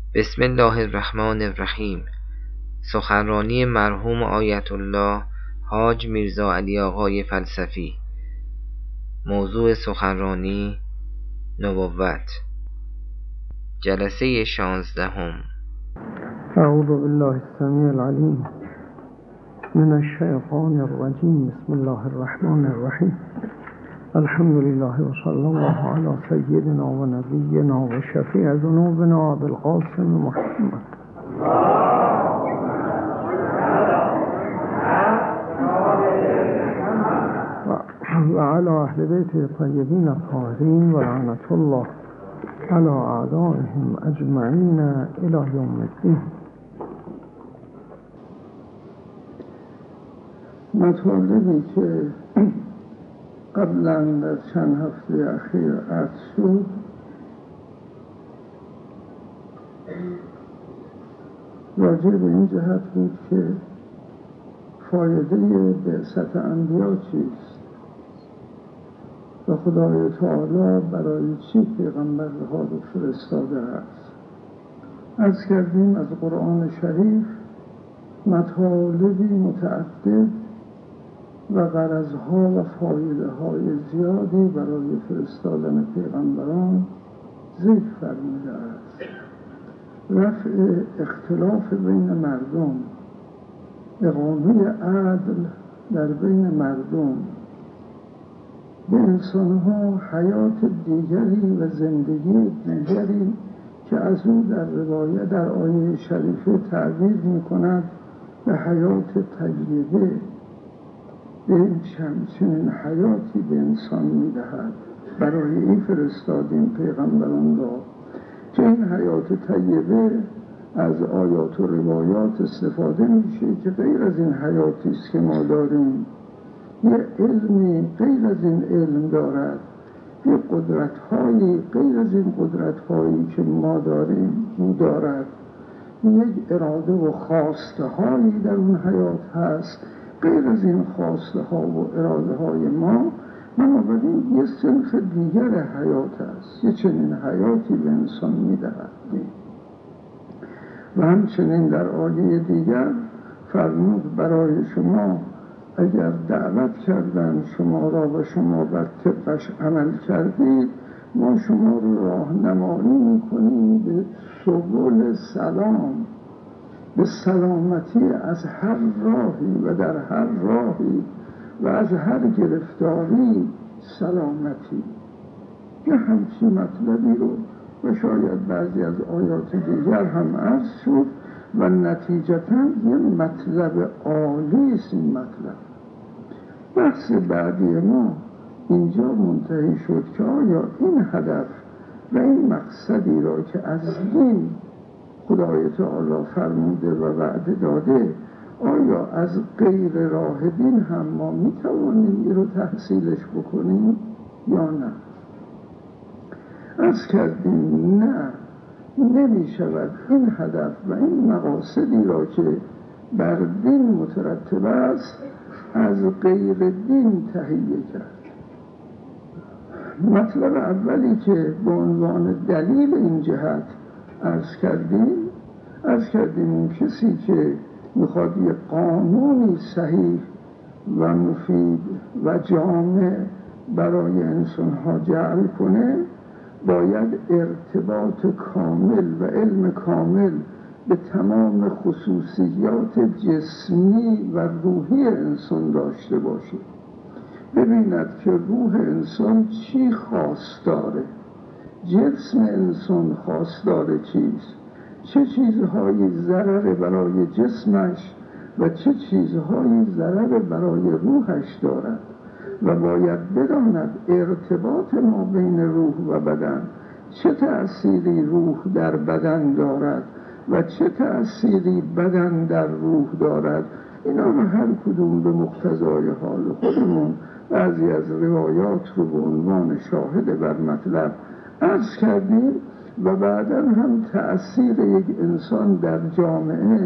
بسم الله الرحمن الرحیم. سخنرانی مرحوم آیت الله حاج میرزا علی آقای فلسفی. موضوع سخنرانی نبوت. جلسه 16. اعوذ بالله السمیع العلیم من الشیطان الرجیم. بسم الله الرحمن الرحیم. الحمد لله و صلی الله علی سیدنا و نبینا و شفیع ذنوبنا ابوالقاسم محمد و علی اهل بیت الطیبین الطاهرین و لعنت الله علی اعدائهم اجمعین الی یوم الدین. مطالبی که قبلا در چند هفته اخیر عرض شد راجع به این جهت بود که فایده بعثت انبیا چیست و خدای تعالی برای چی پیغمبرها رو فرستاده است. عرض کردیم از قرآن شریف مطالبی متعدد و غرضها و فایده‌های زیادی برای فرستادن پیغمبران ذکر فرموده است. رفع اختلاف بین مردم، اقامه عدل در بین مردم، به انسانها حیات دیگری و زندگی دیگری که از او در روایت در آیه شریفه تعبیر می‌کند به حیات طیبه، به این چنین حیاتی به انسان می‌دهد. برای این فرستادیم پیغمبران را که این حیات طیبه از آیات و روایات استفاده میشه که غیر از این حیاتی است که ما داریم یه علمی غیر از این علم دارد، یه قدرت‌هایی غیر از این قدرت‌هایی که ما داریم او دارد، یک اراده و خواسته‌هایی در اون حیات هست غیر از این خواسته ها و اراده های ما. بنابراین یه صنف دیگر حیات است، یه چنین حیاتی به انسان میدهد. و همچنین در آیه دیگر فرمود برای شما اگر دعوت کردن شما را و شما بر طبقش عمل کردید ما شما رو راهنمایی میکنیم به سبل سلام، به سلامتی از هر راهی و در هر راهی و از هر گرفتاری سلامتی. یه همچین مطلبی رو و شاید بعضی از آیات دیگر هم عرض شد و نتیجتاً یه مطلب عالی است. این مطلب بحث بعدی ما اینجا منتهی شد که آیا این هدف و این مقصدی را که از دین خدای تعالی فرموده و وعده داده آیا از غیر راه دین هم ما میتوانیم این رو تحصیلش بکنیم یا نه؟ عرض کردیم نه، نمیشود این هدف و این مقاصدی را که بر دین مترتب است از غیر دین تهیه کرد. مطلب اولی که به عنوان دلیل این جهت عرض کردیم اون کسی که میخواد یک قانونی صحیح و مفید و جامع برای انسانها جعل کنه باید ارتباط کامل و علم کامل به تمام خصوصیات جسمی و روحی انسان داشته باشه. ببیند که روح انسان چی خواستاره، جسم انسان خواستار چیست، چه چیزهایی ضرر برای جسمش و چه چیزهایی ضرر برای روحش دارد و باید بداند ارتباط ما بین روح و بدن چه تأثیری روح در بدن دارد و چه تأثیری بدن در روح دارد. اینا رو هر کدوم به مقتضای حال خودمون بعضی از روایات رو به عنوان شاهد بر مطلب عرض کردیم و بعداً هم تأثیر یک انسان در جامعه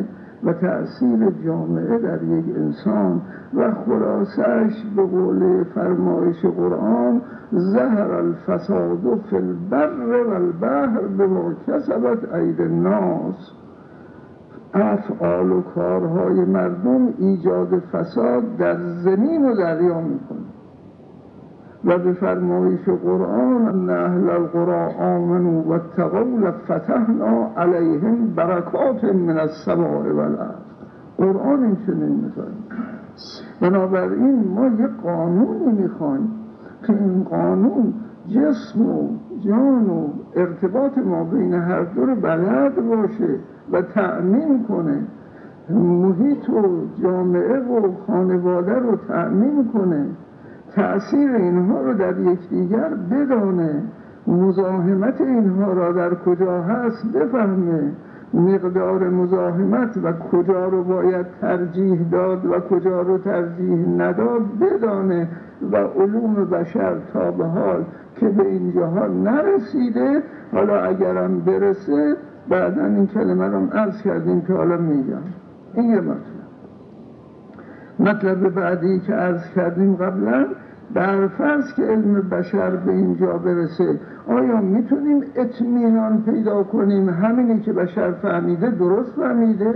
و تأثیر جامعه در یک انسان و خلاصش به قول فرمایش قرآن ظهر الفساد فی البر و البحر بما کسبت ایدی الناس. افعال و کارهای مردم ایجاد فساد در زمین و دریا میکنه و به فرمایش قرآن ان اهل القرى آمنوا واتقوا لفتحنا علیهم برکات من السماء والارض. قرآن این چنین می‌فرماید. بنابراین ما یک قانونی میخوایم که این قانون جسم و جان و ارتباط ما بین هر دو رو بلد باشه و تأمین کنه، محیط و جامعه و خانواده رو تأمین کنه، تأثیر اینها رو در یکدیگر بدانه، مزاحمت اینها را در کجا هست بفهمه، مقدار مزاحمت و کجا رو باید ترجیح داد و کجا رو ترجیح نداد بدانه و علوم بشر تا به حال که به اینجاها نرسیده، حالا اگرم برسه بعدا این کلمه رو عرض کردیم که حالا میگم. این یه مطلب بعدی که عرض کردیم قبلا، بر فرض که علم بشر به اینجا برسه آیا میتونیم اطمینان پیدا کنیم همینی که بشر فهمیده درست فهمیده؟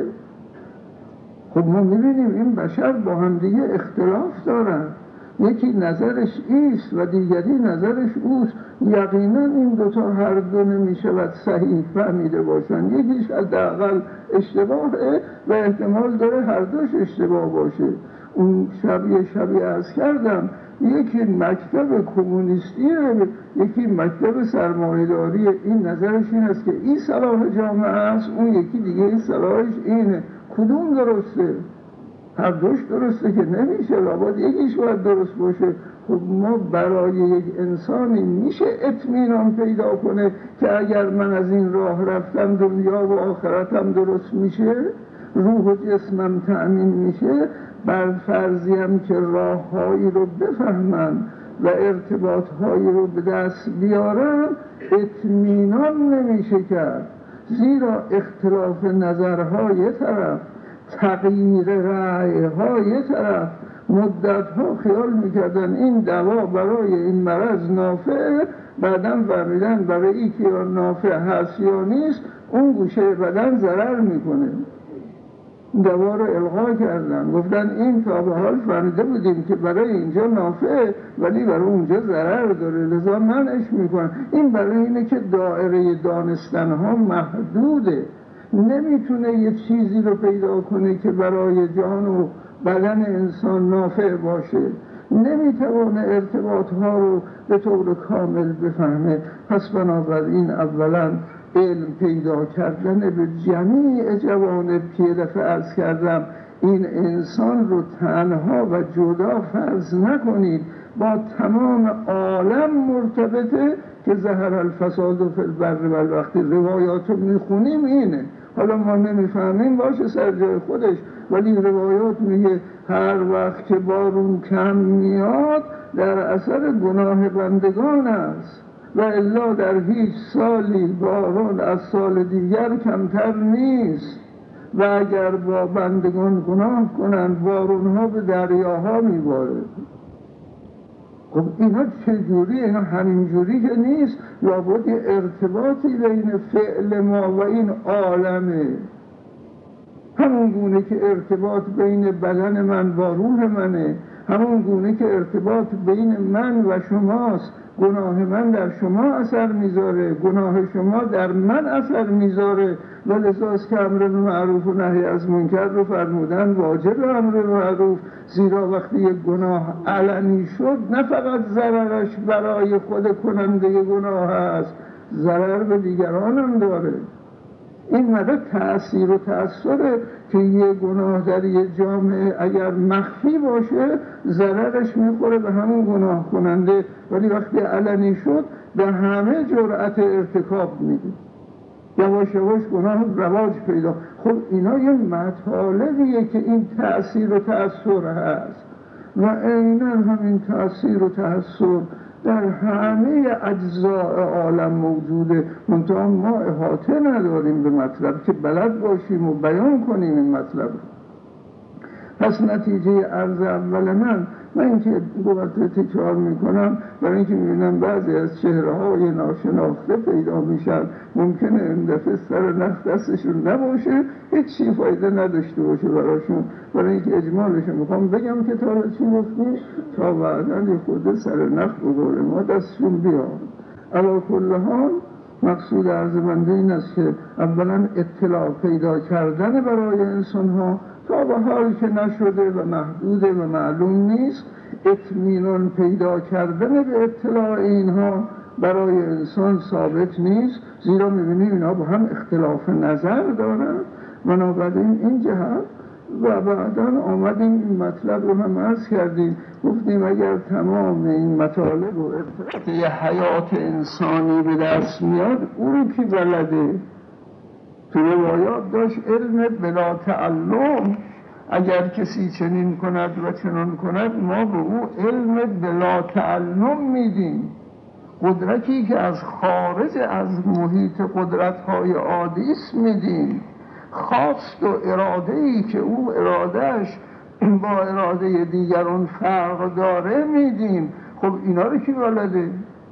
خب ما میبینیم این بشر با هم دیگه اختلاف دارن، یکی نظرش ایست و دیگری نظرش اوست. یقینا این دوتا هر دو نمیشود صحیح فهمیده باشن، یکیش حداقل اشتباهه و احتمال داره هر دوش اشتباه باشه. اون شبیه عرض کردم یکی مکتب کمونیستیه، یکی مکتب سرمایه‌داری. این نظرش این است که این صلاح جامعه است، اون یکی دیگه این صلاحش اینه. کدوم درسته؟ هر دوش درسته که نمیشه، لابد یکیش باید درست باشه. خب ما برای یک انسانی میشه اطمینان پیدا کنه که اگر من از این راه رفتم دنیا و آخرتم درست میشه، روح و جسمم تأمین میشه، بر فرضیم که راههایی رو بفهمن و ارتباطهایی رو به دست بیارن، اطمینان نمیشه کرد. زیرا اختلاف نظرها یه طرف، تغییر رأی‌ها یه طرف. مدت‌ها خیال میکردن این دوا برای این مرض نافع، بعدم فهمیدن برای این که یا نافع هست یا نیست اون گوشه بدن ضرر میکنه. دوا رو الغا کردن، گفتن این تا به حال فهمیده بودیم که برای اینجا نافع ولی برای اونجا ضرر داره، لذا منعش میکنن. این برای اینه که دایره دانستنها محدوده، نمیتونه یه چیزی رو پیدا کنه که برای جان و بدن انسان نافع باشه، نمیتونه ارتباطها رو به طور کامل بفهمه. پس بنابراین اولا علم پیدا کردن به جمیع جوانب که یه دفعه عرض کردم این انسان رو تنها و جدا فرض نکنید، با تمام عالم مرتبطه که ظهر الفساد فی البر و البحر. روایات رو میخونیم اینه، حالا ما نمیفهمیم باشه سر جای خودش، ولی روایات میگه هر وقت که بارون کم میاد در اثر گناه بندگان است و الا در هیچ سالی بارون از سال دیگر کمتر نیست و اگر با بندگان گناه کنند بارونها به دریاها میباره. خب اینا چجوری؟ اینا همینجوری که نیست، لابد یه ارتباطی بین فعل ما و این عالمه. همون گونه که ارتباط بین بدن من با روح منه، همون گونه که ارتباط بین من و شماست. گناه من در شما اثر میذاره، گناه شما در من اثر میذاره و لذاست که امر معروف و نهی از منکر رو فرمودن واجب امر معروف. زیرا وقتی یک گناه علنی شد نه فقط ضررش برای خود کننده گناه هست، ضرر به دیگران هم داره. این مدد تأثیر و تأثیره که یه گناه در یه جامعه اگر مخفی باشه ضررش میخوره به همون گناه کننده، ولی وقتی علنی شد به همه جرأت ارتکاب میده، یواش یواش گناه رواج پیدا. خب اینا یه مطالبیه که این تأثیر و تأثیر هست و عیناً همین تأثیر و تأثیر در همه اجزاء عالم موجوده، منتها ما احاطه نداریم به مطلب که بلد باشیم و بیان کنیم این مطلب رو. پس نتیجه عرض اول من اینکه دو مرتبه تکرار میکنم برای اینکه میبینم بعضی از چهره‌های ناشناخته پیدا میشن، ممکنه این دفعه سر نخ دستشون نباشه، هیچی فایده نداشته باشه براشون، برای اینکه اجمالش میخوام بگم که تا چی گفتیم تا بعدا یه خورده سر نخ به قول ما دستشون بیاد. علی کل حال مقصود عرض بنده این است که اولا اطلاع پیدا کردن برای انسان ها تا به حال که نشده و محدوده و معلوم نیست، اطمینان پیدا کردن به اطلاع اینها برای انسان ثابت نیست، زیرا میبینیم اینا با هم اختلاف نظر دارن. بنابراین این جهت و بعدا آمدیم این مطلب رو هم عرض کردیم، گفتیم اگر تمام این مطالب و ارتباط حیات انسانی به دست میاد، او رو کی بلده؟ تو روایات داشت علم بلا تعلم، اگر کسی چنین کند و چنان کند ما به او علم بلا تعلم میدیم. قدرتی که از خارج از محیط قدرت‌های عادی است میدیم، خواست و اراده‌ای که او ارادهش با اراده دیگران فرق داره میدیم. خب اینا رو کی بلده؟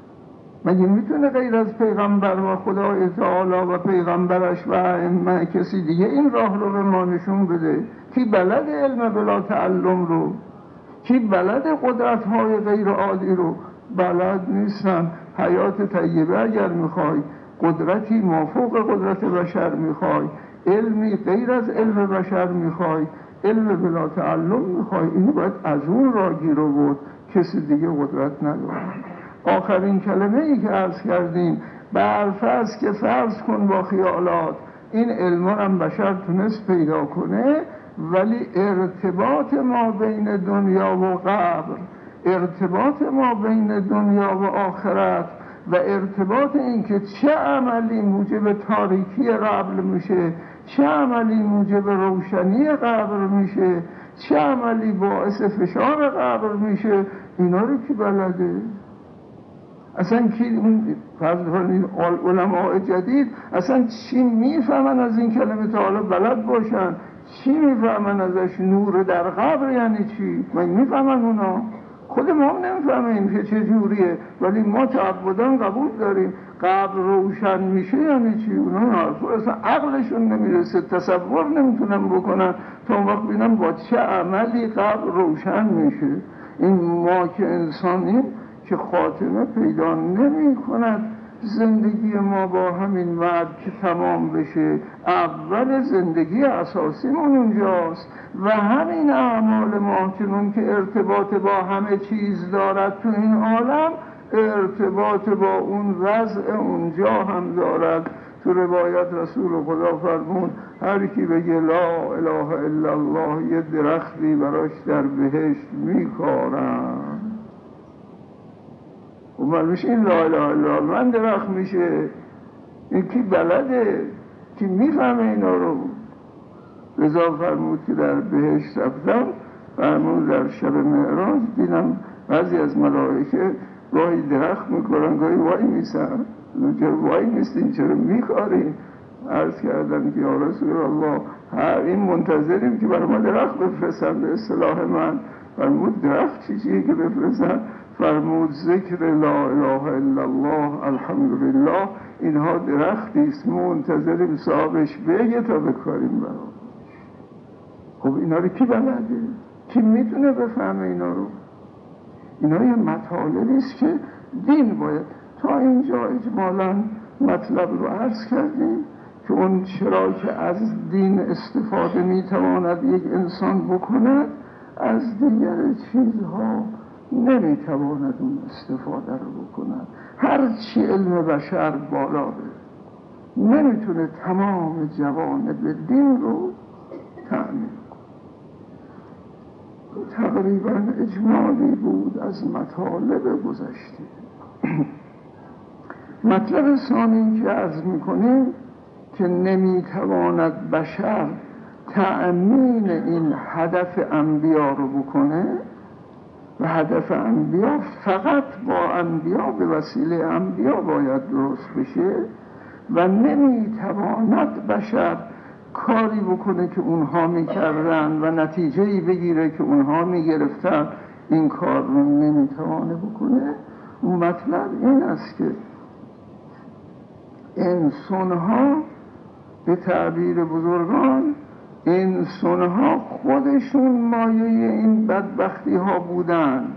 مگه میتونه غیر از پیغمبر و خدای تعالی و پیغمبرش و ائمه کسی دیگه این راه رو به ما نشون بده؟ کی بلد علم بلا تعلم رو؟ کی بلد قدرت‌های غیر عادی رو؟ بلد نیستن. حیات طیبه اگر میخوای، قدرتی مافوق قدرت بشر میخوای، علمی غیر از علم بشر میخوای، علم بلا تعلم میخوای، اینو باید از اون را گیر آورد، کسی دیگه قدرت نداره. آخرین کلمه ای که عرض کردیم، برفرض که فرض کن با خیالات این علم هم بشر تونست پیدا کنه، ولی ارتباط ما بین دنیا و قبر، ارتباط ما بین دنیا و آخرت و ارتباط این که چه عملی موجب تاریکی قبر میشه، چه عملی موجب روشنی قبر میشه، چه عملی باعث فشار قبر میشه، اینا رو کی بلده؟ اصلا کی فرض کنید علماء جدید اصلا چی میفهمن از این کلمه تا حالا بلد باشن؟ چی میفهمن ازش؟ نور در قبر یعنی چی؟ من میفهمن اونا؟ خود ما هم نمیفهمیم که چه جوریه، ولی ما تعبدان قبول داریم. قبر روشن میشه یعنی چی؟ اونا اصلا عقلشون نمیرسه، تصور نمیتونن بکنن تا اون وقت ببینن با چه عملی قبر روشن میشه. این ما که انسانیم که خاتمه پیدا نمی کند زندگی ما با همین مرد که تمام بشه. اول زندگی اساسیمون اونجاست و همین اعمال ما چنون که ارتباط با همه چیز دارد تو این عالم، ارتباط با اون وضع اونجا هم دارد. تو روایت رسول خدا فرمود هر کی بگه لا اله الا الله یه درختی براش در بهشت میکارن. و معلومش این لا اله الا الله من درخت میشه. این کی بلده؟ کی میفهمه اینا رو؟ رضا فرمود که در بهشت رفتم، فرمود در شب معراج دیدم بعضی از ملائکه گاهی درخت میکنن گاهی وای میسن. چرا وای میستین؟ چرا میکارین؟ عرض کردم که یا رسول الله این منتظریم که برای ما درخت بفرستن. به اصطلاح من فرمود درخت چیزیه که بفرستن؟ فرمود ذکر لا اله الا الله الحمدلله، اینها درختی است منتظریم صاحبش بگه تا بکاریم برای. خب اینا رو کی بلده؟ کی میتونه بفهمه اینا رو؟ اینا یه مطالبی است که دین باید تا اینجا اجمالا مطلب رو عرض کردیم که اون چرا که از دین استفاده میتواند یک انسان بکند، از دیگر چیزها نمیتواند اون استفاده رو بکند. هرچی علم بشر بالا بره نمیتونه تمام جوانب دین رو تأمین کنه. تقریبا اجمالی بود از مطالب گذشته. مطلب ثانی که عرض میکنیم که نمیتواند بشر تأمین این هدف انبیا رو بکنه، و هدف انبیا فقط با انبیا به وسیله انبیا باید درست بشه و نمیتواند بشر کاری بکنه که اونها میکردن و نتیجه‌ای بگیره که اونها میگرفتن، این کار رو نمیتوانه بکنه. اون مطلب این است که انسان‌ها به تعبیر بزرگان، انسان‌ها خودشون مایه این بدبختی ها بودن.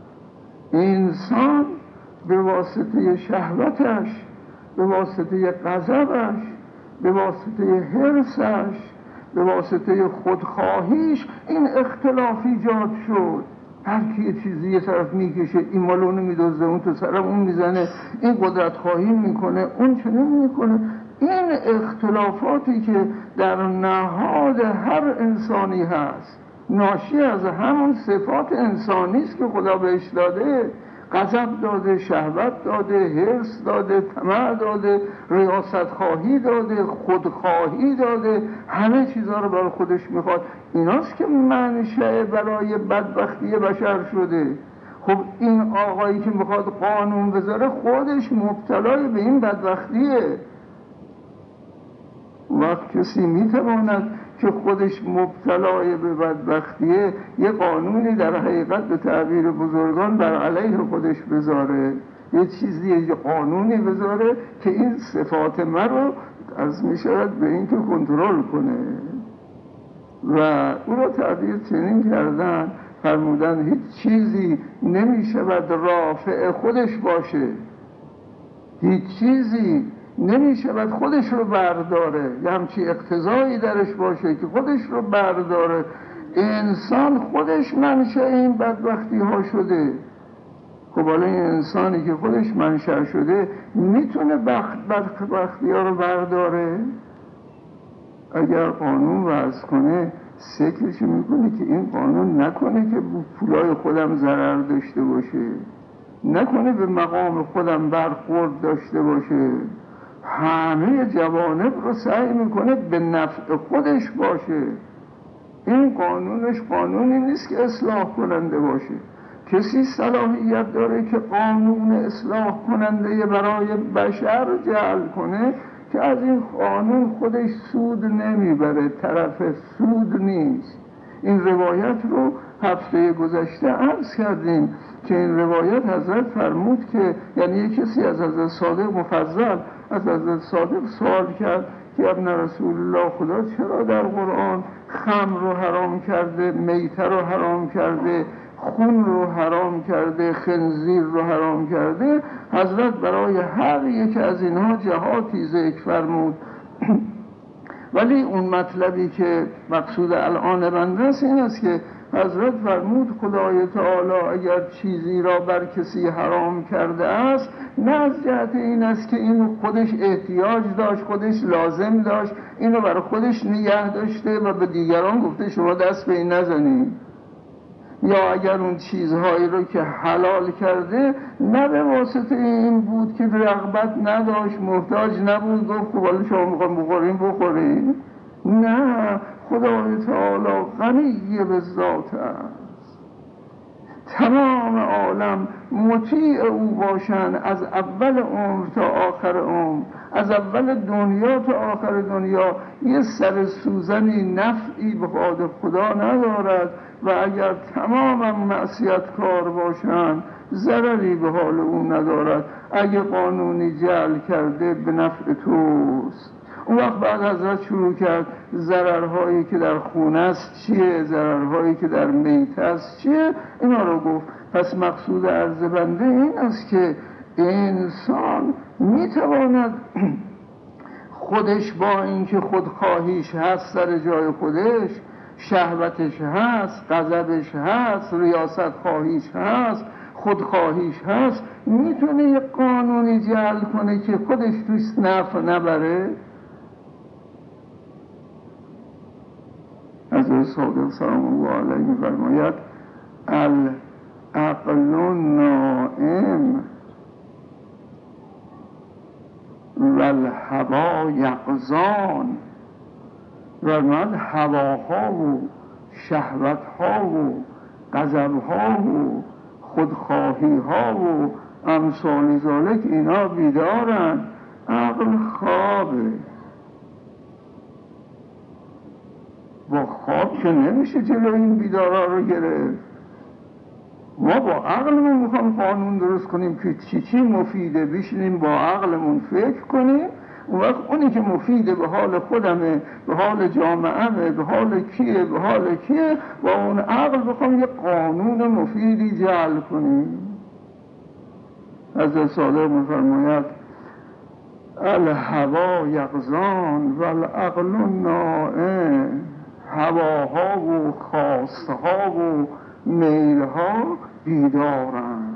انسان به واسطه شهوتش، به واسطه غضبش، به واسطه حرصش، به واسطه خودخواهیش این اختلاف ایجاد شد. هر کی یه چیزی یه طرف میکشه، این مالونو میدوزه، اون تو سرم اون میزنه، این قدرت خواهی میکنه، اون چنین میکنه. این اختلافاتی که در نهاد هر انسانی هست ناشی از همون صفات انسانی است که خدا بهش داده. غضب داده، شهوت داده، حرص داده، طمع داده، ریاست خواهی داده، خودخواهی داده، همه چیزها رو برای خودش میخواد. ایناست که منشأ برای بدبختی بشر شده. خب این آقایی که میخواد قانون بذاره خودش مبتلای به این بدبختیه. وقت کسی میتواند که خودش مبتلای به بدبختیه یه قانونی در حقیقت به تعبیر بزرگان بر علیه خودش بذاره، یه چیزی، یه قانونی بذاره که این صفات من رو از میشود به این که کنترل کنه. و او را تعبیر چنین کردن، فرمودن هیچ چیزی نمیشود رافع خودش باشه، هیچ چیزی نمیشود خودش رو برداره، یه همچی اقتضایی درش باشه که خودش رو برداره. انسان خودش منشأ این بدبختی ها شده. خب حالا این انسانی که خودش منشأ شده میتونه بدبختی ها رو برداره؟ اگر قانون وضع کنه سکرش میکنه که این قانون نکنه که پولای خودم ضرر داشته باشه، نکنه به مقام خودم برخورد داشته باشه، همه جوانب رو سعی میکنه به نفع خودش باشه. این قانونش قانونی نیست که اصلاح کننده باشه. کسی صلاحیت داره که قانون اصلاح کننده برای بشر جعل کنه که از این قانون خودش سود نمیبره، طرف سود نیست. این روایت رو هفته گذشته عرض کردیم که این روایت حضرت فرمود که یعنی یک کسی از حضرت صادق مفضل از حضرت صادق سوال کرد که ابن رسول الله، خدا چرا در قرآن خمر رو حرام کرده، میته رو حرام کرده، خون رو حرام کرده، خنزیر رو حرام کرده؟ حضرت برای هر یک از اینها جهاتی ذکر فرمود. ولی اون مطلبی که مقصود الان بنده است این است که حضرت فرمود خدای تعالی اگر چیزی را بر کسی حرام کرده است، نه از جهت این است که اینو خودش احتیاج داشت، خودش لازم داشت، اینو برای خودش نگه داشته و به دیگران گفته شما دست به این نزنید، یا اگر اون چیزهایی رو که حلال کرده نه به واسطه این بود که رغبت نداشت، محتاج نبود، گفت که حالا شما میخوام بخورین، نه، خدای تعالی غنی به ذات است، تمام عالم مطیع او باشند از اول عمر تا آخر عمر، از اول دنیا تا آخر دنیا. یه سر سوزنی نفعی به خاطر خدا ندارد و اگر تماما معصیت کار باشند ضرری به حال او ندارد. اگه قانونی جعل کرده به نفع توست. اون وقت بعد حضرت شروع کرد ضررهایی که در خون است چیه، ضررهایی که در میته است چیه، اینا رو گفت. پس مقصود عرض بنده این است که انسان میتواند خودش با اینکه خودخواهیش هست سر جای خودش، شهوتش هست، غضبش هست، ریاست خواهیش هست، خودخواهیش هست، میتونه یک قانونی جعل کنه که خودش توش نفع نبره. حضرت صادق سلام الله علیه می‌فرماید العقل نائم و الهوا یقظان. و من هواها و شهوتها و غضبها و خودخواهی ها و امثال ذالک اینا بیدارن. عقل خوابه، با خواب که نمیشه جلو این بیدارا رو گرفت. ما با عقلمون میخوام قانون درست کنیم که چی مفیده، بشینیم با عقلمون فکر کنیم. اون وقت اونی که مفیده به حال خودمه، به حال جامعهمه، به حال کیه، به حال کیه، با اون عقل بخوام یه قانون مفیدی جعل کنیم. حضرت صادق میفرماید الهوا یغزان و العقل نائم. هواها و خواستها و میلها بیدارن.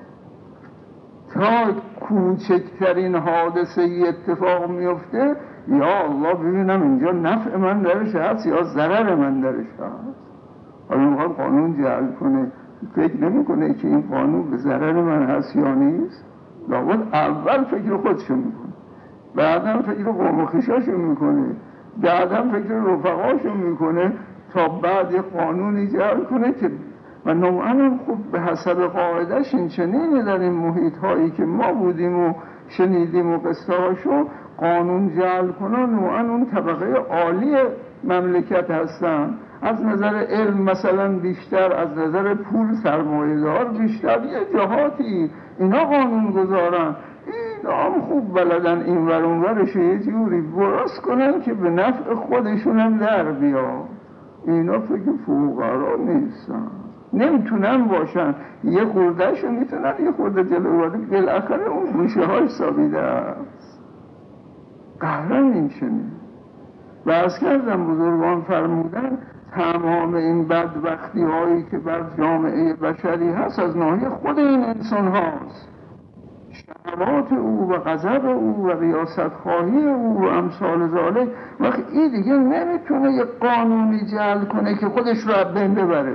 تا کوچکترین حادثه ای اتفاق میفته، یا الله ببینم اینجا نفع من درش هست یا ضرر من درش هست. حالا میخواد قانون جعل کنه، فکر نمیکنه که این قانون به ضرر من هست یا نیست. لابد اول فکر خودشو میکنه، بعدم فکر قوم و خویشاشو میکنه، بعدم فکر رفقاشو میکنه، تا بعد یه قانونی جعل کنه که و نوعا هم خوب به حسب قاعدش این چنینه در این محیط هایی که ما بودیم و شنیدیم و قصه هاشو قانون جعل کنن. نوعا اون طبقه عالی مملکت هستن، از نظر علم مثلا بیشتر، از نظر پول سرمایه‌دار بیشتر، یه جهاتی اینا قانون گذارن. اینا هم خوب بلدن این ور اون ورش یه جوری برس کنن که به نفع خودشون هم در بیاد. اینا فکر فقرا نیستن، نمیتونن باشن. یه خوردهشو میتونن یه خورده جلو ولی بالاخره اون گوشه های سابیده است. قهرن این چنین. و از کردم بزرگان فرمودن تمام این بدبختی هایی که بر جامعه بشری هست از ناحیه خود این انسان هاست. شهوات او و غضب او و ریاست خواهی او و امثال ذالک. وقت این دیگه نمیتونه یه قانونی جعل کنه که خودش رو از بین ببره.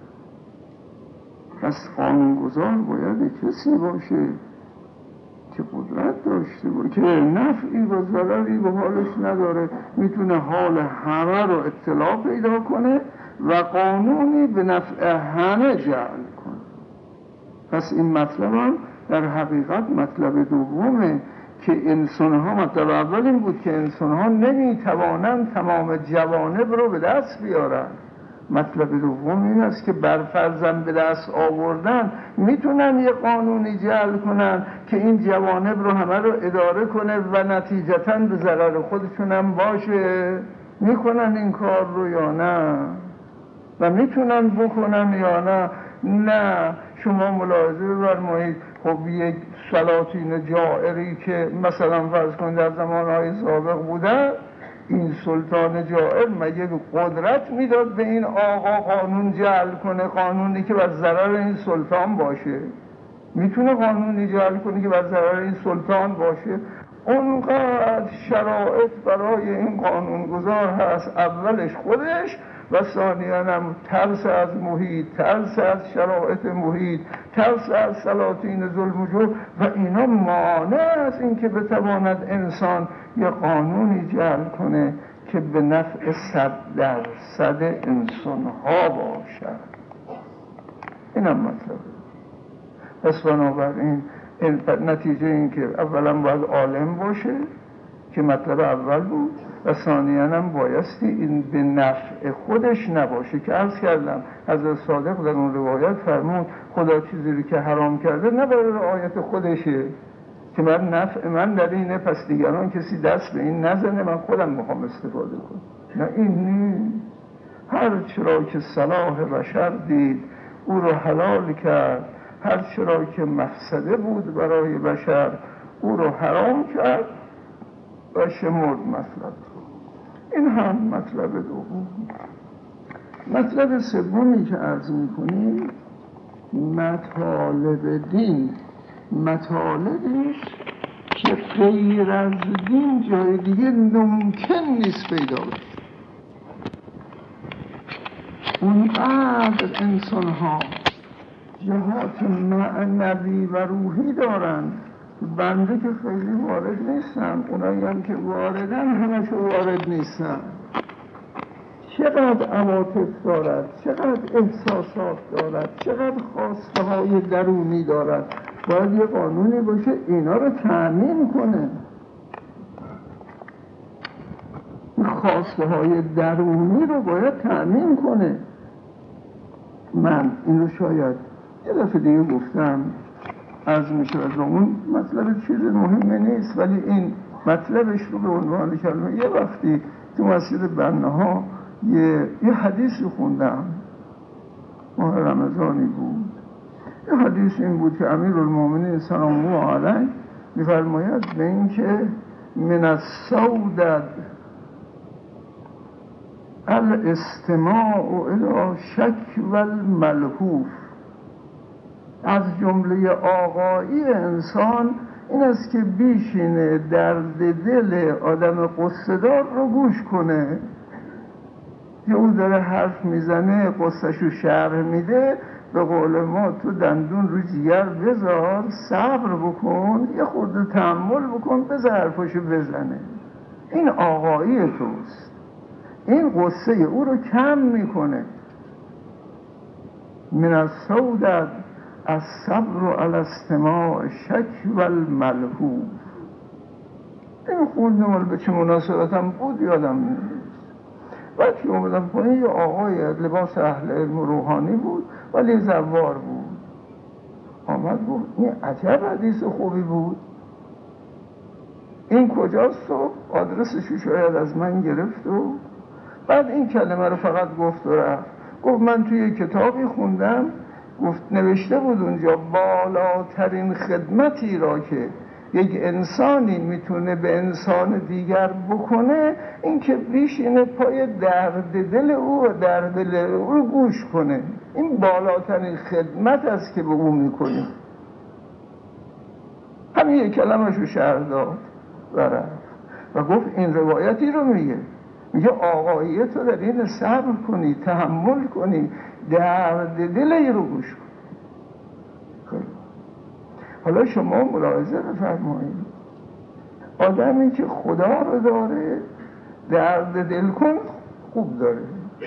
پس قانونگذار باید کسی باشه که قدرت داشته باشه، که نفعی و ضرری به حالش نداره، میتونه حال همه رو اطلاع پیدا کنه و قانونی به نفع همه جعل کنه. پس این مطلب هم در حقیقت مطلب دومه که انسان ها، مطلب اول این بود که انسان ها نمیتوانند تمام جوانب رو به دست بیارن. مطلب دوم این است که برفرضاً به دست آوردن میتونن یه قانونی جعل کنن که این جوانب رو همه رو اداره کنه و نتیجتاً به ضرر خودشون هم باشه. میکنن این کار رو یا نه؟ و میتونن بکنن یا نه؟ نه. شما ملاحظه بفرمایید، خب یک سلاطین جائری که مثلا فرض کنید در زمانهای سابق بودن، این سلطان جائر مگه قدرت میداد به این آقا قانون جعل کنه، قانونی که بر ضرر این سلطان باشه؟ میتونه قانونی جعل کنه که بر ضرر این سلطان باشه؟ اونقدر شرایط برای این قانونگذار هست، اولش خودش و ثانیاً هم ترس از محیط، ترس از شرایط محیط، ترس از سلاطین ظلم و جور، و اینا مانع از این که بتواند انسان یه قانونی جعل کنه که به نفع 100% انسان ها باشد. این هم مطلب. پس بنابراین نتیجه این که اولا باید عالم باشه که مطلب اول بود و ثانیاً هم بایستی این به نفع خودش نباشه که عرض کردم حضرت صادق در اون روایت فرمود خدا چیزی رو که حرام کرده نه برای رعایت خودشه که من نفع من در اینه پس دیگران کسی دست به این نزنه من خودم میخوام استفاده کنم. نه این نیست. هر چرا که صلاح بشر دید او رو حلال کرد، هر چرا که مفسده بود برای بشر او رو حرام کرد و شمرد مطلب. این هم مطلب دوم. مطلب سومی که عرض میکنیم مطالب دین، مطالبی که غیر از دین جای دیگه ممکن نیست پیدا بشه. اونقدر انسان ها جهات معنوی و روحی دارن، بنده که خیلی وارد نیستم، اونایی هم که واردن همشو وارد نیستن. چقدر عواطف دارد، چقدر احساسات دارد، چقدر خواسته های درونی دارد. باید یه قانونی باشه اینا رو تأمین کنه. خواسته های درونی رو باید تأمین کنه. من این رو شاید یه دفعه دیگه گفتم، عرض می شود و اون مطلب چیز مهمه نیست، ولی این مطلبش رو به عنوان کلمه. یه وقتی تو مسجد بناها یه حدیثی خوندم، ماه رمضانی بود. یه حدیث این بود که امیرالمومنین سلام الله علیه می‌فرماید به این که من السودد الاستماع الی شک و الملهوف، از جمله آقایی انسان این است که بیشینه درد دل آدم قصه‌دار رو گوش کنه که اون داره حرف میزنه، قصه‌شو شرح میده. به قول ما تو دندون رو جگر بذار، صبر بکن، یه خورده تحمل بکن، بذار حرفشو بزنه. این آقایی توست، این قصه او رو کم میکنه. من السودد الصبر علی استماع شک و الملهوف. این خوندم به چه مناسبتم بود یادم نیست. بعد که اومدم پایین یه آقای لباس اهل علم و روحانی بود ولی زوار بود، آمد گفت این عجب حدیث خوبی بود، این کجاست؟ و آدرسشو شاید از من گرفت و بعد این کلمه رو فقط گفت و رفت. گفت من توی کتابی خوندم، گفت نوشته بود اونجا بالاترین خدمتی را که یک انسانی میتونه به انسان دیگر بکنه این که بیشینه پای درد دل او و درد دل او رو گوش کنه. این بالاترین خدمت است که به او میکنه. همین یک کلمش رو شرح داد و رفت و گفت این روایتی رو میگه آقایی تو در این صبر کنی، تحمل کنی، درد دل ای رو گوش کن. حالا شما ملاحظه بفرمایید، آدمی که خدا رو داره درد دل کن خوب داره.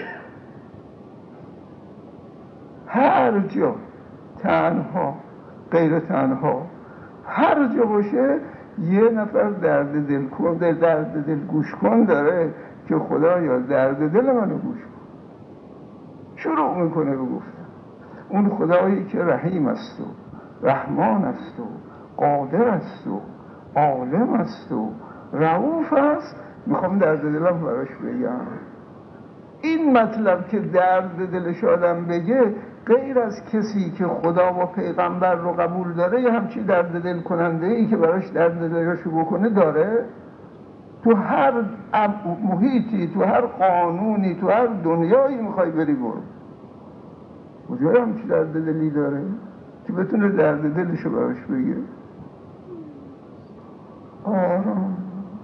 هر جا تنها غیر تنها هر جا باشه یه نفر درد دل کن، درد دل گوش کن داره که خدا یا درد دل منو گوش کن. شروع میکنه به گفتن اون خدایی که رحیم است و رحمان است و قادر است و عالم است و رؤوف است. میخوام درد دلم براش بگم. این مطلب که درد دلش آدم بگه غیر از کسی که خدا و پیغمبر رو قبول داره یه همچی درد دل کننده ای که براش درد دلشو بکنه داره؟ تو هر محیطی، تو هر قانونی، تو هر دنیایی میخوای بری برو، کجای همچی درد دلی داره که بتونه درد دلشو براش بگیره؟ آرام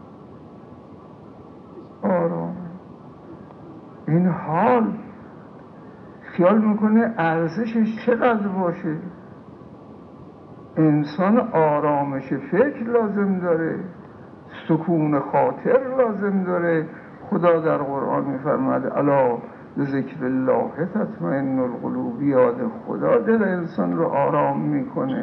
آرام. این حال خیال میکنه ارزشش چقدر باشه. انسان آرامش فکر لازم داره، سکون خاطر لازم داره. خدا در قرآن میفرماد الا بذکر الله تطمئن القلوب، یاد خدا دل انسان رو آرام میکنه.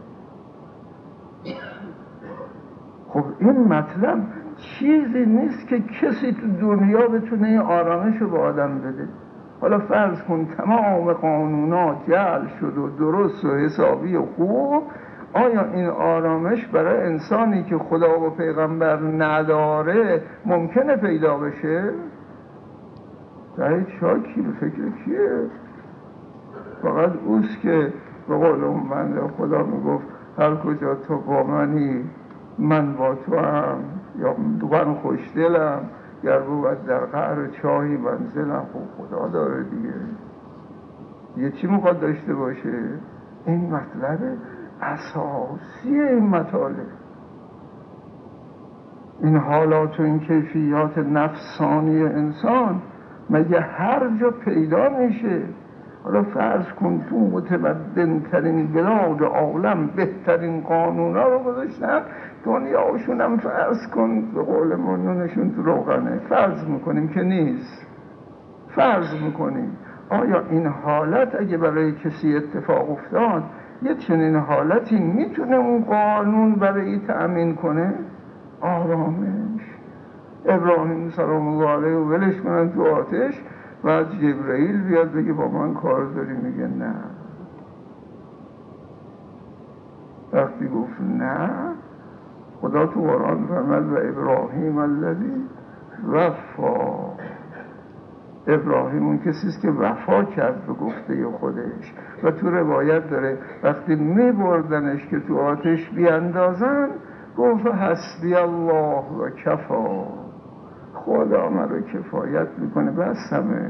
خب این مطلب چیزی نیست که کسی تو دنیا بتونه این آرامش رو به آدم بده. حالا فرض کن تمام قانونات جعل شد و درست و حسابی و خوب، آیا این آرامش برای انسانی که خدا و پیغمبر نداره ممکنه پیدا بشه؟ در چاکی به فکر کیه؟ فقط اوست که به قول اون بنده خدا میگفت هر کجا تو با منی من با تو هم، یا من خوشدلم، گر بود در قعر چاهی منزلم. خب خدا داره دیگه، یه چی میخواد داشته باشه؟ این مطلب اساسی این مطالب، این حالات و این کیفیات نفسانی انسان مگه هر جا پیدا میشه؟ حالا فرض کن تو متمدن ترین بلاد عالم بهترین قانونا رو گذاشتن، دنیاشون هم فرض کن به قول ما نونشون تو روغنه، فرض میکنیم که نیست. فرض میکنیم آیا این حالت اگه برای کسی اتفاق افتاد یه چنین حالتی میتونه اون قانون برای تأمین کنه؟ آرامش. ابراهیم سلام الله علیه و ولش کنن تو آتش و جبرئیل بیاد بگه با من کار داری، میگه نه. وقتی گفت نه، خدا تو قرآن فرمود و ابراهیم الذی وفا. ابراهیم اون کسیست که وفا کرد به گفته خودش. و تو روایت داره وقتی میبردنش که تو آتش بیاندازن گفت حسبی الله و کفا، خدا من رو کفایت میکنه بس همه.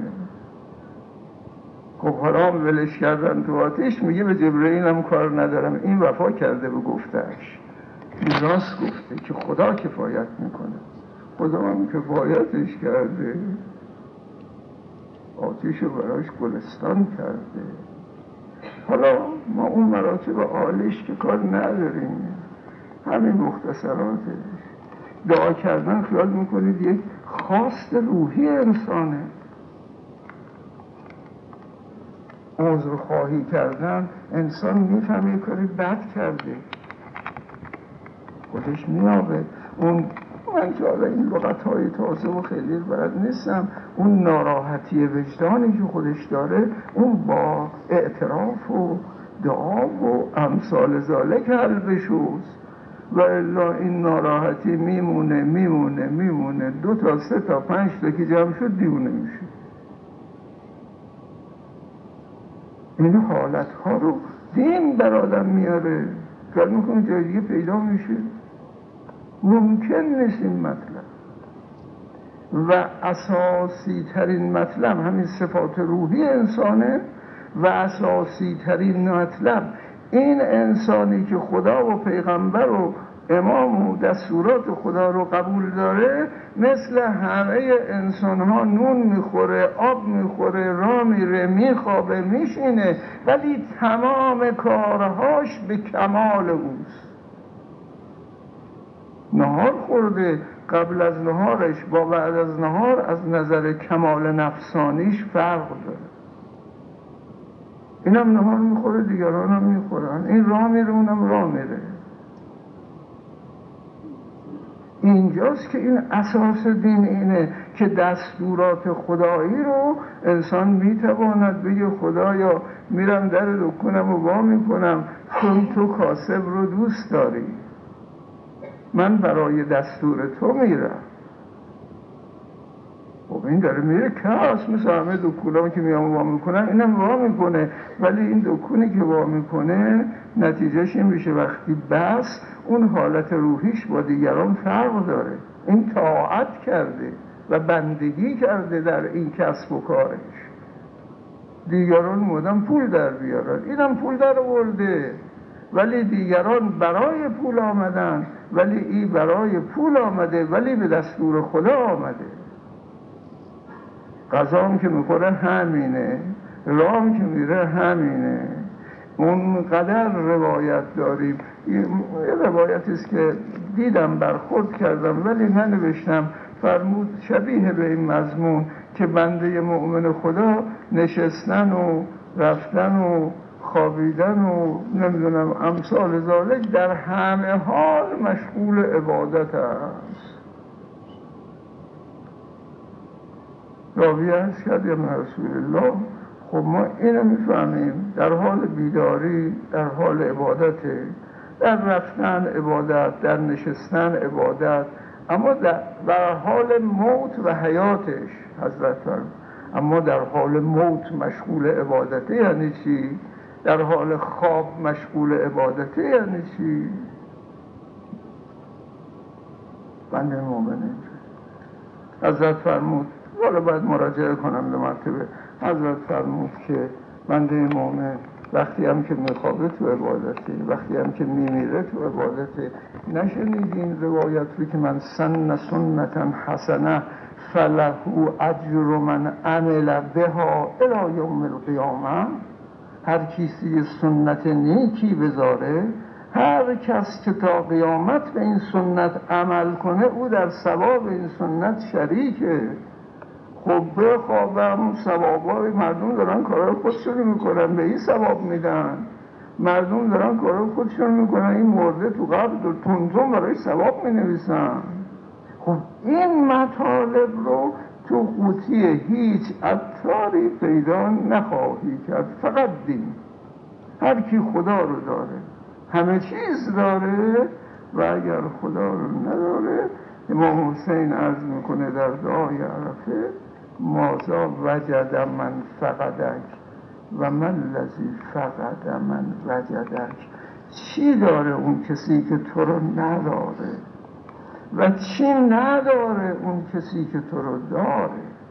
خب حالا ولش کردن تو آتش، میگه به جبرئیل هم کار ندارم، این وفا کرده به گفتهش، این راست گفته که خدا کفایت میکنه، خدا هم کفایتش کرده، آتش رو براش گلستان کرده. حالا ما اون مراتب عالیش که کار نداریم، همین مختصراتش. دعا کردن خیال میکنید یک خواست روحی انسانه. عذر خواهی کردن انسان میفهمه کاری بد کرده، خودش میابه. اون من که حالا این لغت‌های تازه و خیلی بلد نیستم، اون ناراحتی وجدانی که خودش داره اون با اعتراف و دعا و امثال ذالک حل بشوز. و الا این ناراحتی میمونه 2 تا 3 تا 5 تا که جمع شد دیونه میشه. این حالتها رو دین بر آدم میاره، کار میکنه جای دیگه پیدا میشه. ممکن نیست این مطلب. و اساسی ترین مطلب همین صفات روحی انسانه و اساسی ترین مطلب این انسانی که خدا و پیغمبر و امام و دستورات خدا رو قبول داره مثل همه انسان ها نون میخوره، آب میخوره، راه میره، میخوابه، میشینه، ولی تمام کارهاش به کمال اوست. نهار خورده، قبل از نهارش با بعد از نهار از نظر کمال نفسانیش فرق داره. اینم نهار میخوره، دیگران هم میخورن، این راه میره، اونم راه میره. اینجاست که این اساس دین اینه که دستورات خدایی رو انسان میتواند بگه خدایا میرم در دکونم رو وا میکنم چون تو کاسب رو دوست داری، من برای دستور تو میرم. خب این داره میره کاس، مثل همه دکونام که میام وا میکنن اینم وا میکنه، ولی این دکونی که وا میکنه نتیجهش این میشه وقتی بس اون حالت روحیش با دیگران فرق داره. این طاعت کرده و بندگی کرده در این کسب و کارش. دیگران مدام پول در بیارن، اینم پول در آورده، ولی دیگران برای پول آمدن، ولی این برای پول آمده ولی به دستور خدا آمده. غذا هم که میخوره همینه، راه هم که میره همینه. اون قدر روایت داریم. یه روایتی است که دیدم برخورد کردم ولی ننوشتم، فرمود شبیه به این مضمون که بنده مؤمن خدا نشستن و رفتن و خوابیدن و نمیدونم امثال ذالک در همه حال مشغول عبادت است. راوی هست کردیم رسول الله. خب ما اینو میفهمیم در حال بیداری در حال عبادت، در رفتن عبادت، در نشستن عبادت، اما در حال موت و حیاتش حضرت فرمود اما در حال موت مشغول عبادته یعنی چی؟ در حال خواب مشغول عبادته یعنی چی؟ بنده مومنه حضرت فرمود، والا باید مراجعه کنم به مرتبه. حضرت فرمود که بنده مومن وقتی هم که میخوابه تو عبادته، وقتی هم که میمیره تو عبادته. نشنیدین روایت رو که من سن سنتا حسنه فله اجر من عمل بها الی یوم القیامه. هر کسی سنت نیکی بذاره، هر کس که تا قیامت به این سنت عمل کنه او در ثواب این سنت شریکه. خب بخوابم، ثوابای مردم دارن کارای خودشون میکنن، به این ثواب میدن. مردم دارن کارای خودشون میکنن، این مرده تو قبر تونتون برای ثواب مینویسن. خب این مطالب رو تو قوطی هیچ عطاری پیدا نخواهی کرد، فقط دین. هر کی خدا رو داره همه چیز داره، و اگر خدا رو نداره، امام حسین عرض میکنه در دعای عرفه: مازا وجد من فقدک و من لذی فقد من وجدک. چی داره اون کسی که تو رو نداره و چی نداره اون کسی که تو رو داره؟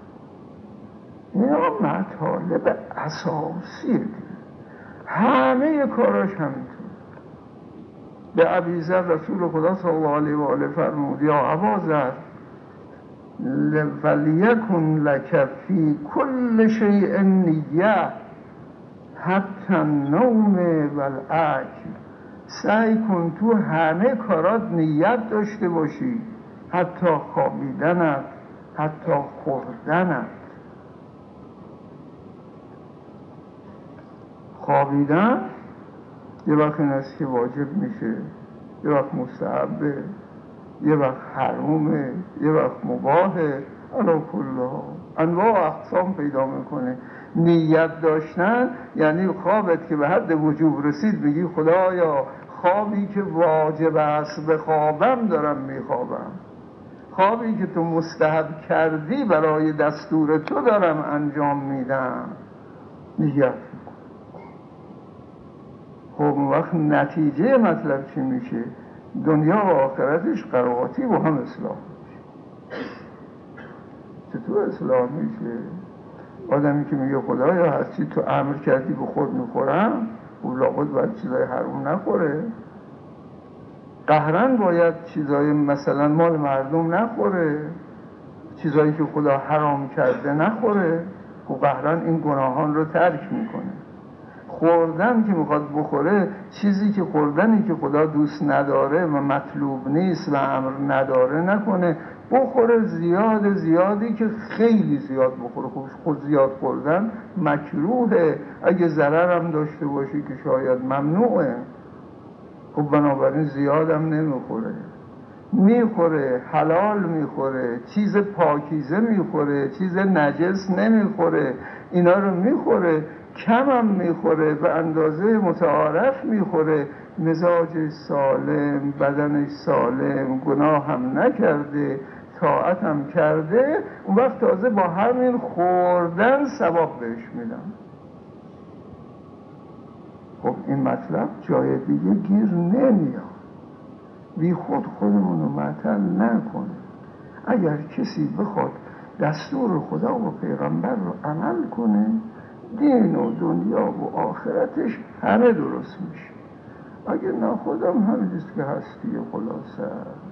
اینا مطالب اساسیه، همه کاراش همینطور. به ابیذر رسول خدا صلی الله علیه و آله فرمود: یا ابازر ولیکن لک فی کل شیء نیه حتی النوم والاکل. سعی کن تو همه کارات نیت داشته باشی، حتی خوابیدنت، حتی خوردنت. خوابیدن یه وقت این است که واجب میشه، یه وقت مستحبه، یه وقت حرامه، یه وقت مباهه، علا کلها انواع اقسام پیدا میکنه. نیت داشتن یعنی خوابت که به حد وجوب رسید میگی خدایا خوابی که واجب است به خوابم دارم میخوابم، خوابی که تو مستحب کردی برای دستور تو دارم انجام میدم. نیت. خب وقت نتیجه مطلب چی میشه؟ دنیا و آخرتش قرائتی با هم اصلاح میشه. چطور اصلاح میشه؟ آدمی که میگه خدایا هستی تو امر کردی به خود میخورم، او لابد باید چیزای حرام نخوره، قهرن باید چیزای مثلا مال مردم نخوره، چیزایی که خدا حرام کرده نخوره. خب قهرن این گناهان رو ترک میکنه. خوردن که میخواد بخوره، چیزی که خوردنی که خدا دوست نداره و مطلوب نیست و امر نداره نکنه، بخوره زیادی که خیلی زیاد بخوره. خود زیاد خوردن مکروهه، اگه ضرر هم داشته باشه که شاید ممنوعه. خب بنابراین زیادم نمیخوره، میخوره حلال میخوره، چیز پاکیزه میخوره، چیز نجس نمیخوره، اینا رو میخوره، کم هم میخوره، به اندازه متعارف میخوره، مزاج سالم، بدنش سالم، گناه هم نکرده، طاعت هم کرده، اون وقت تازه با همین خوردن ثواب بهش میدم. خب این مطلب جای دیگه گیر نمیاد. بی خود خودمون رو معطل نکنه. اگر کسی بخواد دستور خدا و پیغمبر رو عمل کنه، دین و دنیا و آخرتش همه درست میشه. اگر نه خودم همینیست که هستی خلاصه.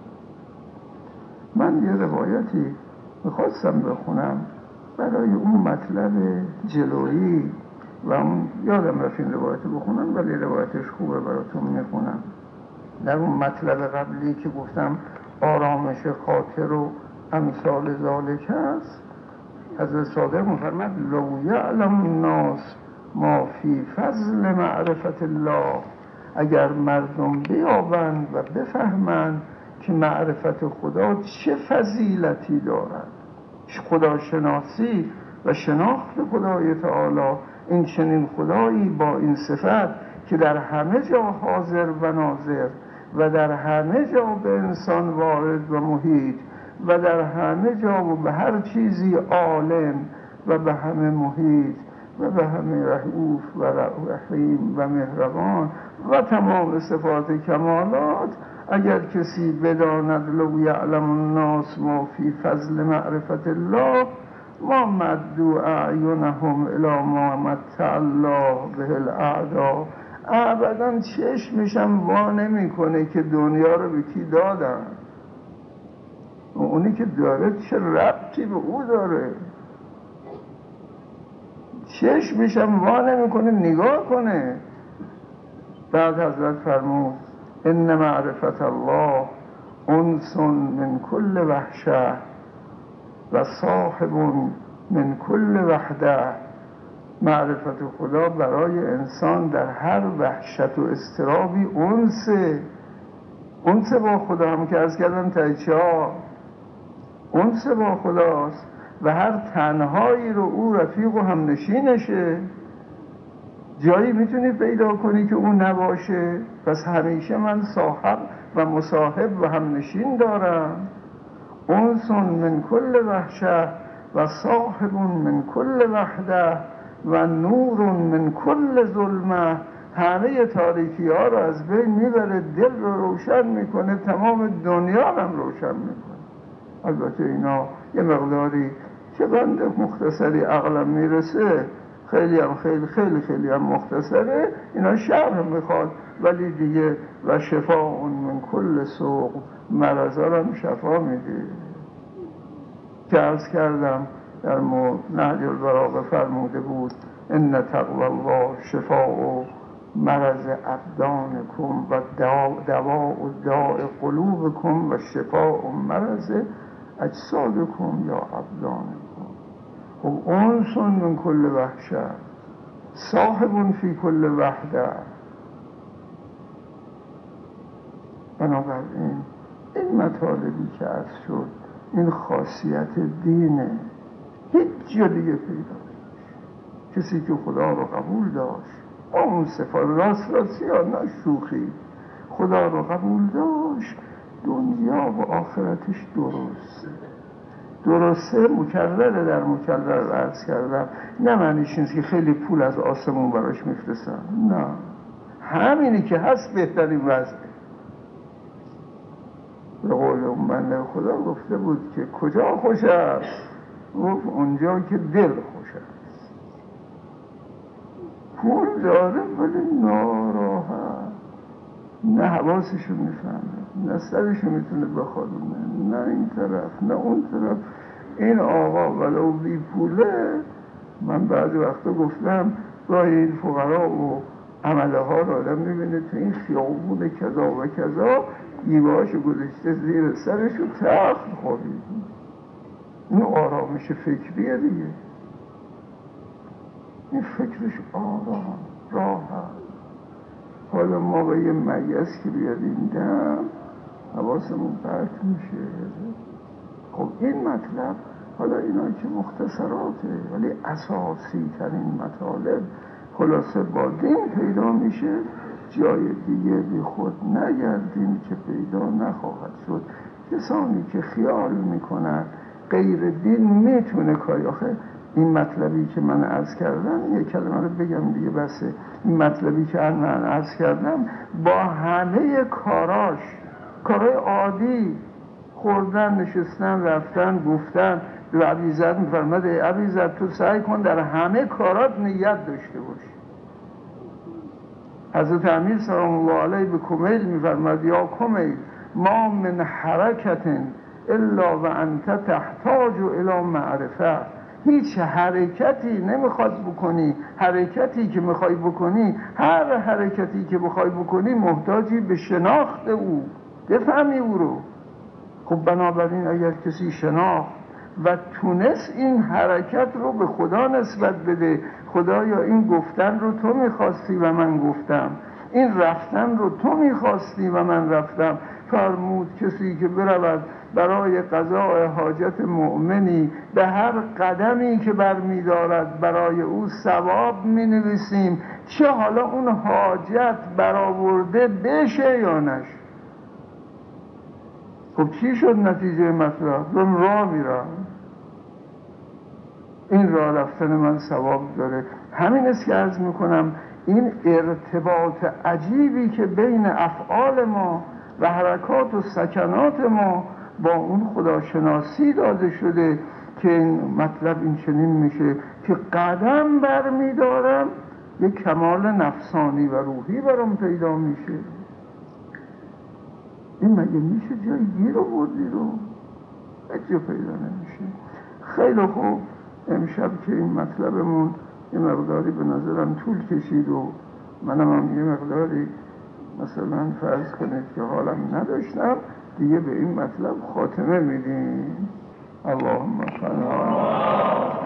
من یه روایتی میخواستم بخونم برای اون مطلب جلویی و اون یادم رفت این روایتی بخونم، ولی روایتش خوبه براتون میخونم. در اون مطلب قبلی که گفتم آرامش خاطر و امثال ذالک است، حضرت صادق می‌فرماید: لو یعلم الناس ما فی فضل معرفت الله. اگر مردم بیابند و بفهمند که معرفت خدا چه فضیلتی دارد، خدا شناسی و شناخت خدای تعالی، این چنین خدایی با این صفت که در همه جا حاضر و ناظر و در همه جا به انسان وارد و محیط و در همه جا و به هر چیزی عالم و به همه محیط و به همه رؤوف و رحیم و مهربان و تمام صفات کمالات، اگر کسی بداند لو یعلم الناس ما فی فضل معرفت الله ما مدوا اعینهم الی ما متع الله به الاعداء. ابدا چشمشم وا نمیکنه که دنیا رو به کی دادن. اونی که داره چه ربطی به او داره؟ چشمشم وا نمیکنه نگاه کنه. بعد حضرت فرمود: ان معرفت الله انس من کل وحشه و صاحب من کل وحده. معرفت خدا برای انسان در هر وحشت و اضطرابی انس با خدا، هم که عرض کردم تایچا انس با خداست و هر تنهایی رو او رفیق و همنشینشه. جایی میتونی پیدا کنی که اون نباشه؟ پس همیشه من صاحب و مصاحب و همنشین دارم. انس من کل وحشه و صاحب من کل وحده و نور من کل ظلمه. همه تاریکی ها رو از بین میبره، دل رو روشن میکنه، تمام دنیا هم روشن میکنه. البته اینا یه مقداری که بنده مختصری عقلم میرسه، خیلی هم مختصره، اینا شرح میخواد، ولی دیگه و شفاء من کل سوق، مرضا رو هم شفا میده. که عرض کردم در نهج البلاغه فرموده بود ان تقوی الله شفاء مرض ابدانکم و دواء داء قلوبکم و شفاء مرض اجسادکم یا ابدانکم. خب انس من کل وحشه، صاحب فی کل وحده. بنابراین این مطالبی که عرض شد، این خاصیت دینه، هیچ جا دیگه پیدا نیست. کسی که خدا رو قبول داشت، اون صفات راستی یا نه شوخی، خدا رو قبول داشت، دنیا و آخرتش درسته. مکرره در مکرر عرض کردم، نه معنیش نیست که خیلی پول از آسمون براش میفرستن، نه، همینی که هست بهترین وضعه. به قول اون بنده خدا گفته بود که کجا خوش است؟ گفت اونجا که دل خوش است. پول داره ولی ناراحت، نه حواسشو میفهمه، نه سرشو میتونه بخوابونه، نه این طرف نه اون طرف. این آقا ولو بی پوله، من بعضی وقتا گفتم گاهی این فقرا و عمله ها رو آدم میبینه تو این خیابون کذا و کذا، گیبهاشو گذاشته زیر سرش و تخت خوابید. این آرامش فکریه دیگه، این فکرش آرام راحت. حالا ما به یه مگس که بیادیم دم حواسمون پرت میشه. خب این مطلب، حالا اینا که مختصراته، ولی اساسی ترین مطالب خلاصه با دین پیدا میشه. جای دیگه بی خود نگردیم که پیدا نخواهد شد. کسانی که خیال میکنن غیر دین میتونه کاری، آخه این مطلبی که من عرض کردم، یک کلمه رو بگم دیگه بسه، این مطلبی که من عرض کردم با همه کارهای عادی، خوردن، نشستن، رفتن، گفتن، به ابیزر میفرمده ابیزر تو سعی کن در همه کارات نیت داشته باشی. حضرت امیر سلام الله علیه به کمیل میفرماد یا کمیل ما من حرکت الا و انت تحتاج الی معرفه. هیچ حرکتی نمیخواد بکنی، حرکتی که میخوای بکنی، هر حرکتی که میخوای بکنی محتاجی به شناخت او، بفهمی او رو. خب بنابراین اگر کسی شناخت و تونست این حرکت رو به خدا نسبت بده، خدایا این گفتن رو تو میخواستی و من گفتم، این رفتن رو تو میخواستی و من رفتم. فرمود کسی که برود برای قضاء حاجت مؤمنی، به هر قدمی که برمی‌دارد برای او ثواب می‌نویسیم، چه حالا اون حاجت برآورده بشه یا نشه. خب چی شد نتیجه مطلب؟ من راه میرم، این راه رفتن من ثواب داره. همین است که عرض میکنم این ارتباط عجیبی که بین افعال ما و حرکات و سکنات ما با اون خداشناسی داده شده که این مطلب این چنین میشه که قدم برمیدارم یک کمال نفسانی و روحی برام پیدا میشه. این مگه میشه جایی گیر رو بردی رو؟ هیچ جا پیدا نمیشه. خیلی خوب، امشب که این مطلبمون یه مقداری به نظرم طول کشید و منم هم یه مقداری مثلا فرض کنید که حالم نداشتم دیگه، به این مطلب خاتمه میدیم. اللهم صل